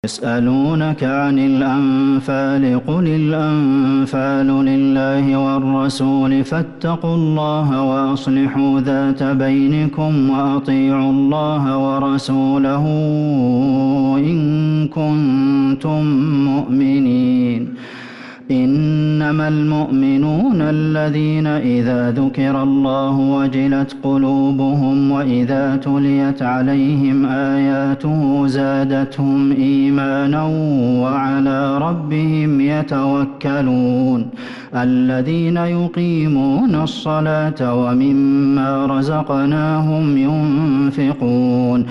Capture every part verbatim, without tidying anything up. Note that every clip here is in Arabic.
يسألونك عن الأنفال قل الأنفال لله والرسول فاتقوا الله وأصلحوا ذات بينكم وأطيعوا الله ورسوله إن كنتم مؤمنين. إنما المؤمنون الذين إذا ذكر الله وجلت قلوبهم وإذا تليت عليهم آياته زادتهم إيمانا وعلى ربهم يتوكلون. الذين يقيمون الصلاة ومما رزقناهم ينفقون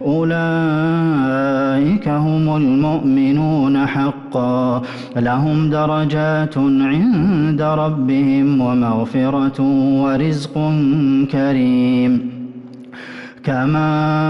أولئك هم المؤمنون حقا لهم درجات عند ربهم ومغفرة ورزق كريم. كما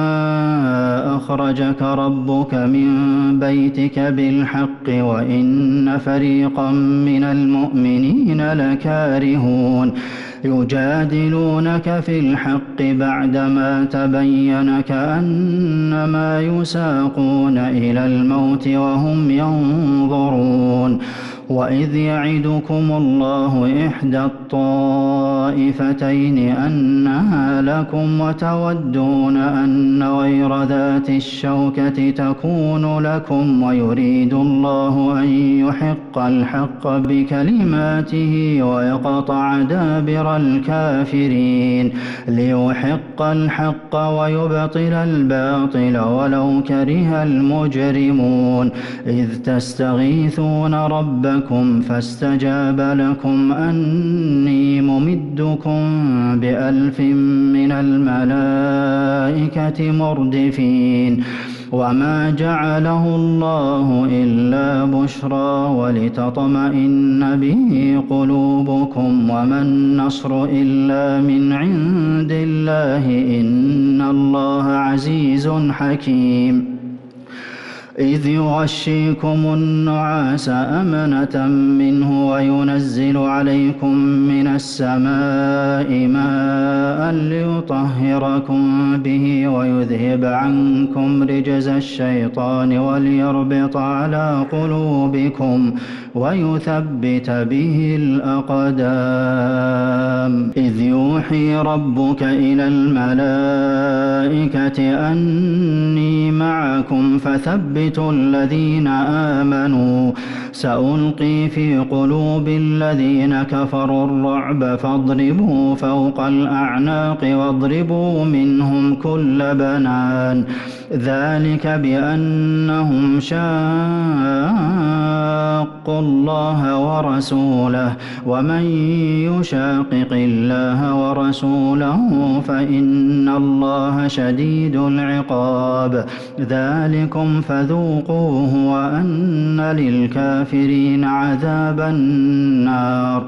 أخرجك ربك من بيتك بالحق وإن فريقا من المؤمنين لكارهون يجادلونك في الحق بعدما تبين كأنما يساقون إلى الموت وهم ينظرون. وإذ يعدكم الله إحدى الطائفتين أنها لكم وتودون أن غير ذات الشوكة تكون لكم ويريد الله أن يحق الحق بكلماته ويقطع دابر الكافرين ليحق الحق ويبطل الباطل ولو كره المجرمون. إذ تستغيثون ربكم فاستجاب لكم أني ممدكم بألف من الملائكة مردفين. وما جعله الله إلا بشرى ولتطمئن به قلوبكم وما النصر إلا من عند الله إن الله عزيز حكيم. إذ يغشيكم النعاس أمنة منه وينزل عليكم من السماء ماء ليطهركم به ويذهب عنكم رجز الشيطان وليربط على قلوبكم ويثبت به الأقدام. إذ يوحي ربك إلى الملائكة أني معكم فثبتوا الذين آمنوا سألقي في قلوب الذين كفروا الرعب فاضربوا فوق الأعناق واضربوا منهم كل بنان. ذلك بأنهم شاقوا الله ورسوله ومن يشاقق الله ورسوله فإن الله شديد العقاب. ذلكم فذوقوه وأن للكافرين عذاب النار.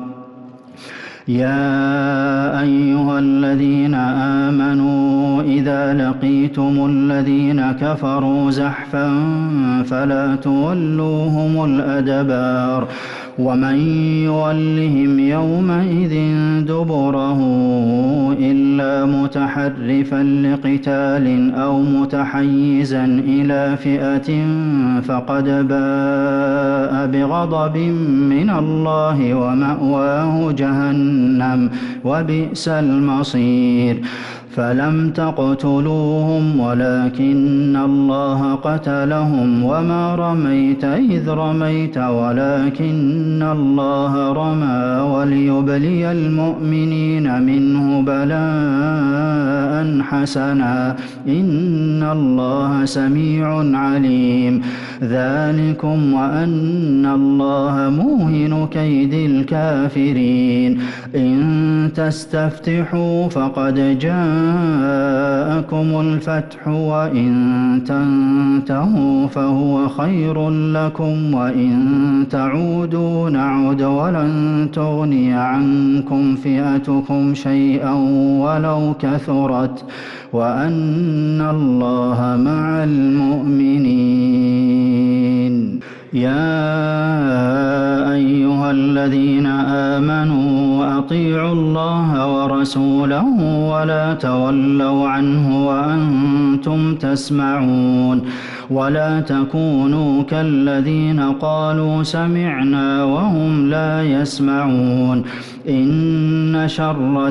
يا أيها الذين آمنوا إذا لقيتم الذين كفروا زحفا فلا تولوهم الأدبار ومن يولهم يومئذ دبره إلا متحرفا لقتال أو متحيزا إلى فئة فقد باء بغضب من الله ومأواه جهنم وبئس المصير. فلم تقتلوهم ولكن الله قتلهم وما رميت إذ رميت ولكن الله رمى وليبلي المؤمنين منه بلاء حسنا إن الله سميع عليم. ذلكم وأن الله موهن كيد الكافرين. إن تستفتحوا فقد جاءكم الفتح وإن تنتهوا فهو خير لكم وإن تعودوا نعد ولن تغني عنكم فئتكم شيئا ولو كثرت وأن الله مع المؤمنين. يا أيها الذين آمنوا وأطيعوا الله ورسوله ولا تولوا عنه وأنتم تسمعون ولا تكونوا كالذين قالوا سمعنا وهم لا يسمعون إن شر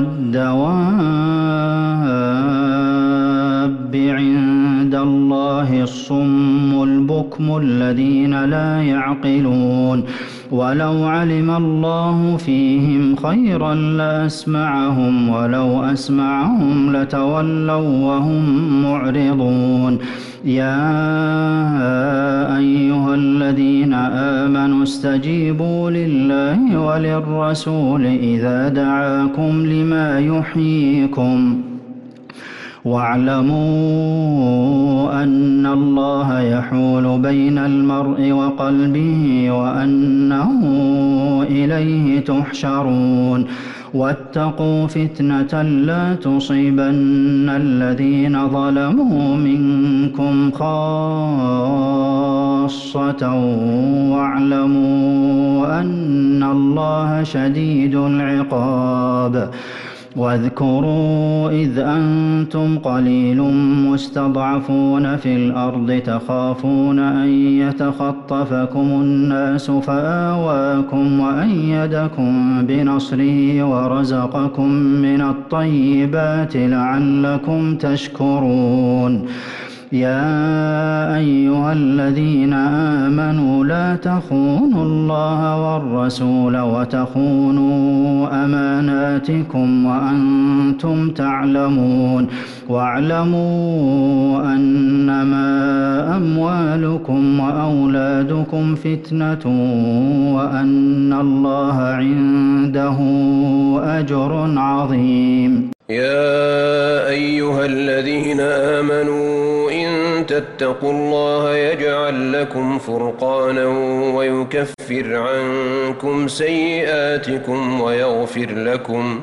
الدواب عند الله الصم البكم الذين لا يعقلون ولو علم الله فيهم خيرا لأسمعهم ولو أسمعهم لتولوا وهم معرضون يا أيها الذين آمنوا استجيبوا لله وللرسول إذا دعاكم لما يحييكم واعلموا أن الله يحول بين المرء وقلبه وأنه إليه تحشرون واتقوا فتنة لا تصيبن الذين ظلموا منكم خاصة واعلموا أن الله شديد العقاب واذكروا إذ أنتم قليل مستضعفون في الأرض تخافون أن يتخطفكم الناس فآواكم وأيدكم بنصره ورزقكم من الطيبات لعلكم تشكرون يا أيها الذين آمنوا لا تخونوا الله والرسول وتخونوا أماناتكم وأنتم تعلمون واعلموا أنما أموالكم وأولادكم فتنة وأن الله عنده أجر عظيم. يا أيها الذين آمنوا إن تتقوا الله يجعل لكم فرقانا ويكفر عنكم سيئاتكم ويغفر لكم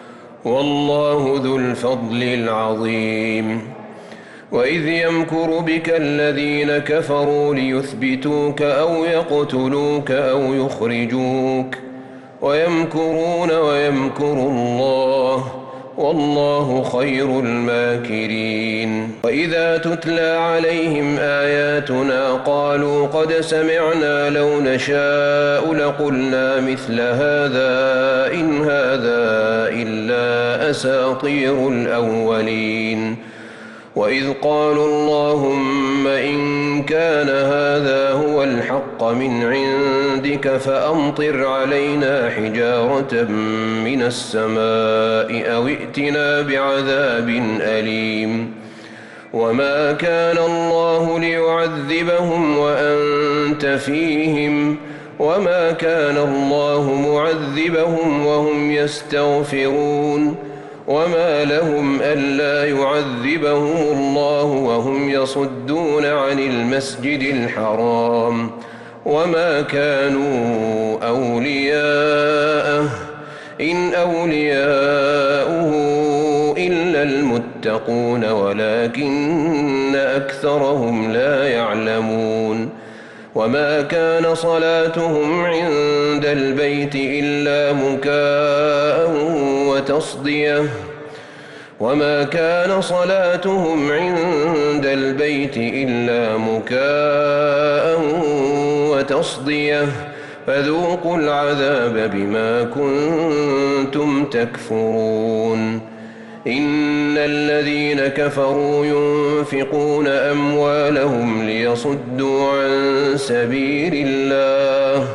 والله ذو الفضل العظيم. وإذ يمكر بك الذين كفروا ليثبتوك أو يقتلوك أو يخرجوك ويمكرون ويمكر الله والله خير الماكرين. وإذا تتلى عليهم آياتنا قالوا قد سمعنا لو نشاء لقلنا مثل هذا إن هذا إلا أساطير الأولين. وإذ قالوا اللهم إن كان هذا هو الحق من عندك فأمطر علينا حجارة من السماء أو ائتنا بعذاب أليم. وما كان الله ليعذبهم وأنت فيهم وما كان الله معذبهم وهم يستغفرون وما لهم ألا يعذبهم الله وهم يصدون عن المسجد الحرام وما كانوا أولياءه إن أولياؤه إلا المتقون ولكن أكثرهم لا يعلمون. وما كان صلاتهم عند البيت إلا مكاء وتصدية وما كان صلاتهم عند البيت إلا مكاء وتصدية فذوقوا العذاب بما كنتم تكفرون. إن الذين كفروا ينفقون أموالهم ليصدوا عن سبيل الله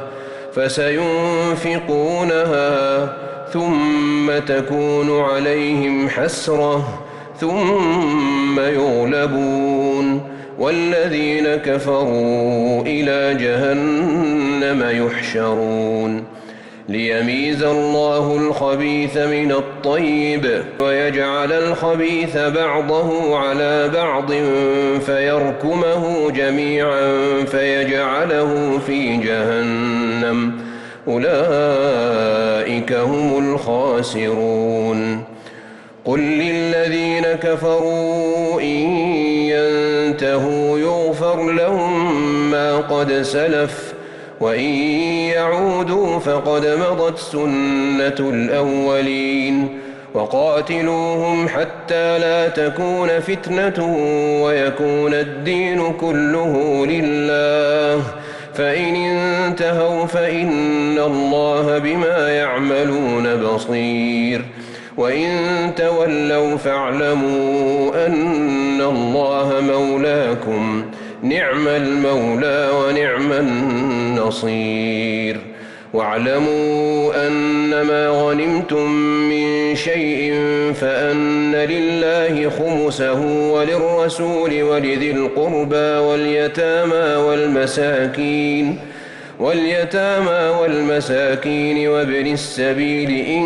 فسينفقونها ثم تكون عليهم حسرة ثم يغلبون والذين كفروا إلى جهنم يحشرون. ليميز الله الخبيث من الطيب ويجعل الخبيث بعضه على بعض فيركمه جميعا فيجعله في جهنم أولئك هم الخاسرون. قل للذين كفروا إن ينتهوا يغفر لهم ما قد سلف وإن يعودوا فقد مضت سنة الأولين وقاتلوهم حتى لا تكون فتنة ويكون الدين كله لله فإن انتهوا فإن الله بما يعملون بصير وإن تولوا فاعلموا أن الله مولاكم نعم المولى ونعم النصير واعلموا أنما غنمتم من شيء فأن لله خمسه وللرسول ولذي القربى واليتامى والمساكين واليتامى والمساكين وابن السبيل إن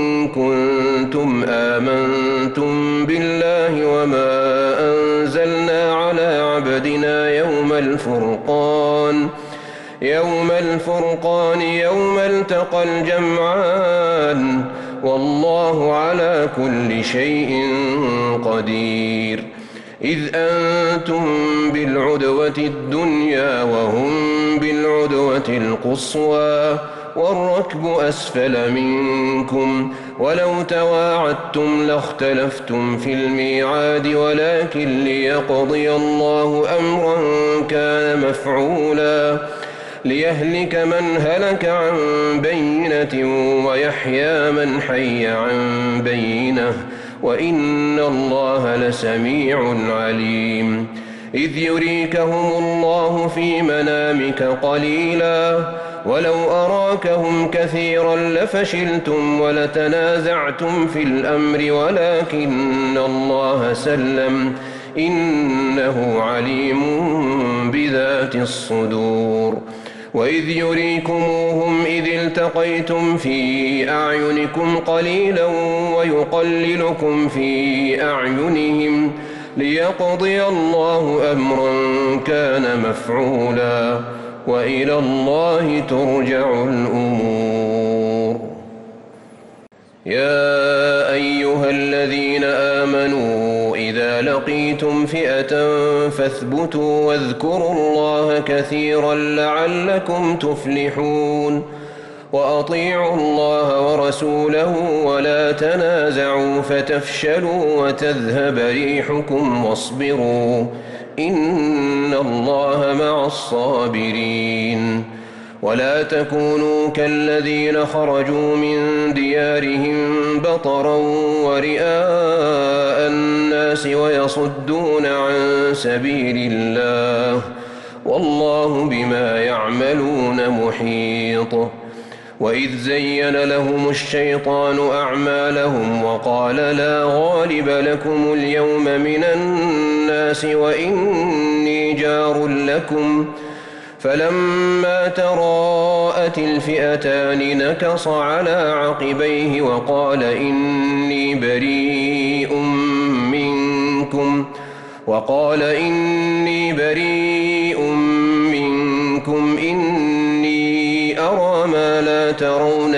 كنتم آمنتم بالله وما أنزلنا على عبدنا يوم الفرقان يوم الفرقان يوم التقى الجمعان والله على كل شيء قدير إذ أنتم بالعدوة الدنيا وهم بالعدوة القصوى والركب أسفل منكم ولو تواعدتم لاختلفتم في الميعاد ولكن ليقضي الله أمرا كان مفعولا ليهلك من هلك عن بينة ويحيى من حي عن بينة وإن الله لسميع عليم إذ يريكهم الله في منامك قليلا ولو أراكهم كثيرا لفشلتم ولتنازعتم في الأمر ولكن الله سلم إنه عليم بذات الصدور وإذ يريكموهم إذ التقيتم في أعينكم قليلا ويقللكم في أعينهم ليقضي الله أمرا كان مفعولا وإلى الله ترجع الأمور يا أيها الذين آمنوا إذا لقيتم فئة فاثبتوا واذكروا الله كثيرا لعلكم تفلحون وأطيعوا الله ورسوله ولا تنازعوا فتفشلوا وتذهب ريحكم واصبروا إن الله مع الصابرين ولا تكونوا كالذين خرجوا من ديارهم بطرا ورئاء الناس ويصدون عن سبيل الله والله بما يعملون محيط وإذ زين لهم الشيطان أعمالهم وقال لا غالب لكم اليوم من الناس وإني جار لكم فلما تراءت الفئتان نكص على عقبيه وقال إني بريء منكم وقال إني بريء منكم إني أرى ما لا ترون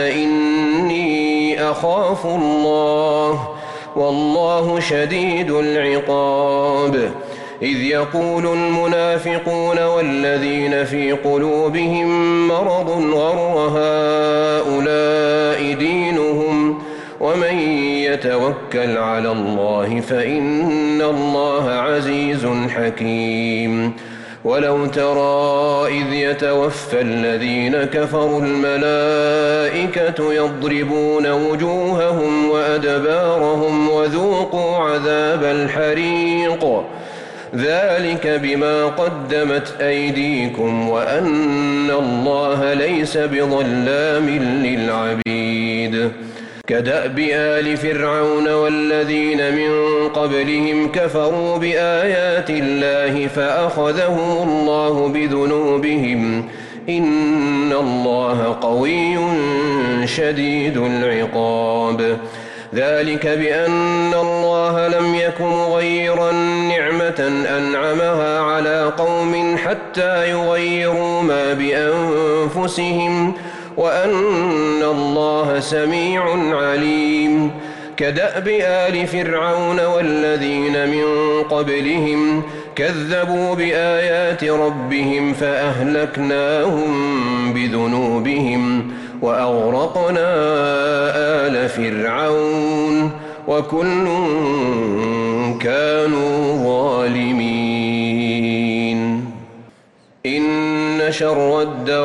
إني أخاف الله والله شديد العقاب إذ يقول المنافقون والذين في قلوبهم مرض غر هؤلاء دينهم ومن يتوكل على الله فإن الله عزيز حكيم ولو ترى إذ يتوفى الذين كفروا الملائكة يضربون وجوههم وأدبارهم وذوقوا عذاب الحريق ذلك بما قدمت أيديكم وأن الله ليس بظلام للعبيد كدأب آل فرعون والذين من قبلهم كفروا بآيات الله فأخذهم الله بذنوبهم إن الله قوي شديد العقاب ذلك بأن الله لم يك مغيرا نعمة أنعمها على قوم حتى يغيروا ما بأنفسهم وأن الله سميع عليم كدأب آل فرعون والذين من قبلهم كذبوا بآيات ربهم فأهلكناهم بذنوبهم وأغرقنا آل فرعون وكل كانوا ظالمين إن شر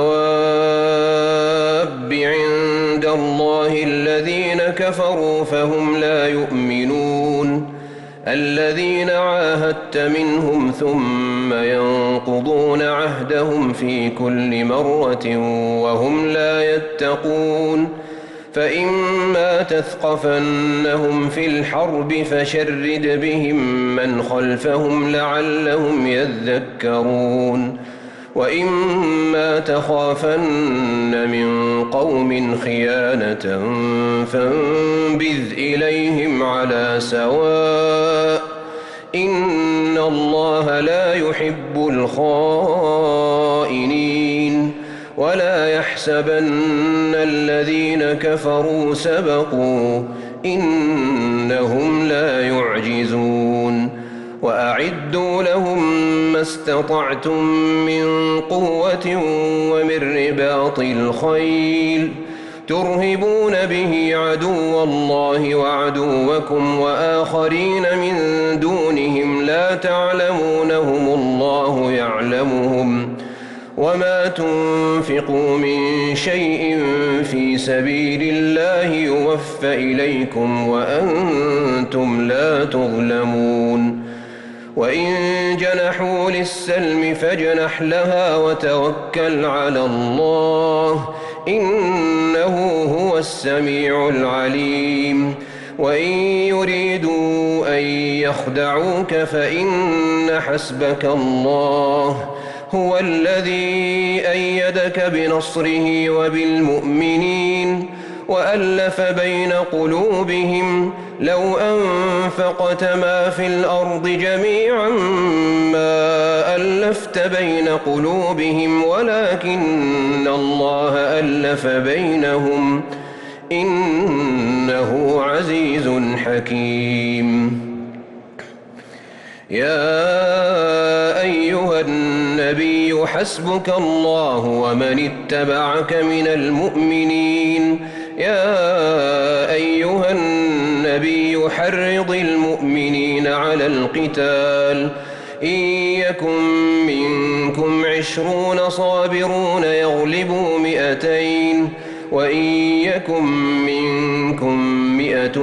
الدواب عند الله الذين كفروا فهم لا يؤمنون الذين عاهدت منهم ثم ينقضون عهدهم في كل مرة وهم لا يتقون فإما تثقفنهم في الحرب فشرد بهم من خلفهم لعلهم يذكرون وإما تخافن من قوم خيانة فانبذ إليهم على سواء إن الله لا يحب الخائنين ولا يحسبن الذين كفروا سبقوا إنهم لا يعجزون وأعدوا لهم ما استطعتم من قوة ومن رباط الخيل ترهبون به عدو الله وعدوكم وآخرين من دونهم لا تعلمونهم الله يعلمهم وما تنفقوا من شيء في سبيل الله يوفى إليكم وأنتم لا تظلمون وإن جنحوا للسلم فاجنح لها وتوكل على الله إنه هو السميع العليم وإن يريدوا أن يخدعوك فإن حسبك الله هو الذي أيدك بنصره وبالمؤمنين وألف بين قلوبهم لو أنفقت ما في الأرض جميعا ما ألفت بين قلوبهم ولكن الله ألف بينهم إنه عزيز حكيم يا أيها النبي حسبك الله ومن اتبعك من المؤمنين يا أيها النبي حرض المؤمنين على القتال إن يكن منكم عشرون صابرون يغلبوا مئتين وإن يكن منكم مئة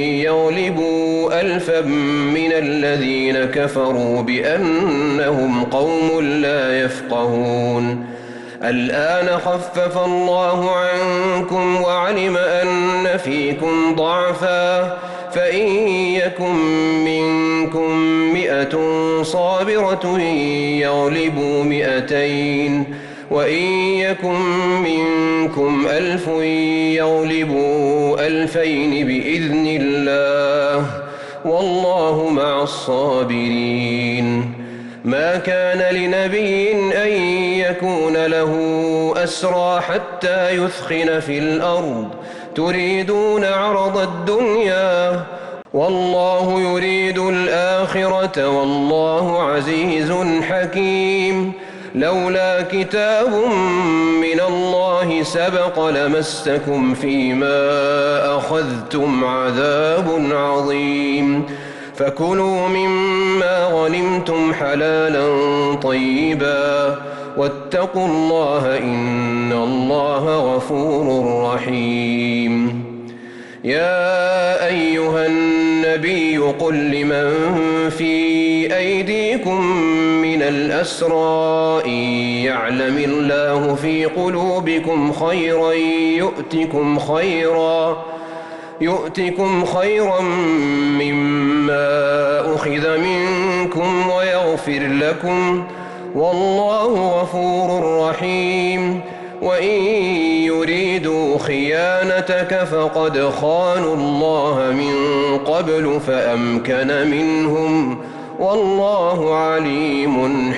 يغلبوا ألفا من الذين كفروا بأنهم قوم لا يفقهون الآن خفف الله عنكم وعلم أن فيكم ضعفا فإن يكن منكم مئة صابرة يغلبوا مئتين وإن يكن منكم ألف يغلبوا ألفين بإذن الله والله مع الصابرين ما كان لنبي أن يكون له أسرى حتى يثخن في الأرض تريدون عرض الدنيا والله يريد الآخرة والله عزيز حكيم لولا كتاب من الله سبق لمسكم فيما أخذتم عذاب عظيم فكلوا مما غنمتم حلالا طيبا واتقوا الله إن الله غفور رحيم يا أيها النبي قل لمن في أيديكم من الأسرى إن يعلم الله في قلوبكم خيرا يؤتكم خيرا يؤتكم خيرا مما أخذ منكم ويغفر لكم والله غفور رحيم وإن يريدوا خيانتك فقد خانوا الله من قبل فأمكن منهم والله عليم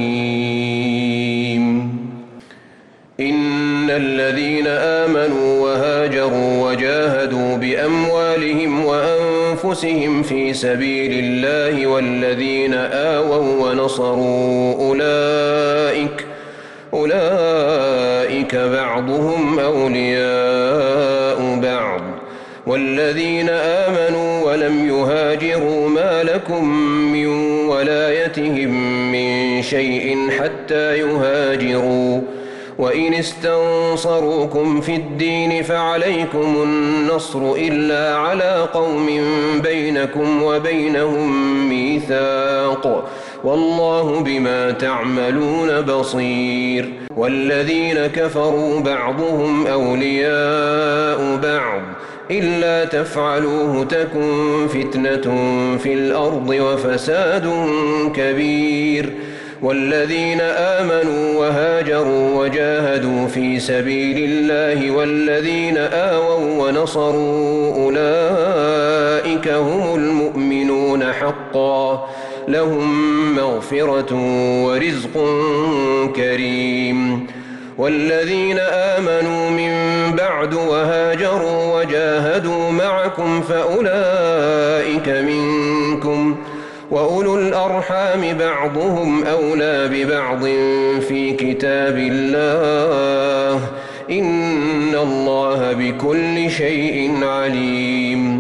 حكيم إن الذين آمنوا وهاجروا وجاهدوا بأموالهم وأنفسهم أنفسهم في سبيل الله والذين آووا ونصروا أولئك أولئك بعضهم أولياء بعض والذين آمنوا ولم يهاجروا ما لكم من ولايتهم من شيء حتى يهاجروا وإن استنصروكم في الدين فعليكم النصر إلا على قوم بينكم وبينهم ميثاق والله بما تعملون بصير والذين كفروا بعضهم أولياء بعض إلا تفعلوه تكن فتنة في الأرض وفساد كبير والذين آمنوا وهاجروا وجاهدوا في سبيل الله والذين آووا ونصروا أولئك هم المؤمنون حقا لهم مغفرة ورزق كريم والذين آمنوا من بعد وهاجروا وجاهدوا معكم فأولئك منكم وأولو الأرحام بعضهم أولى ببعض في كتاب الله إن الله بكل شيء عليم.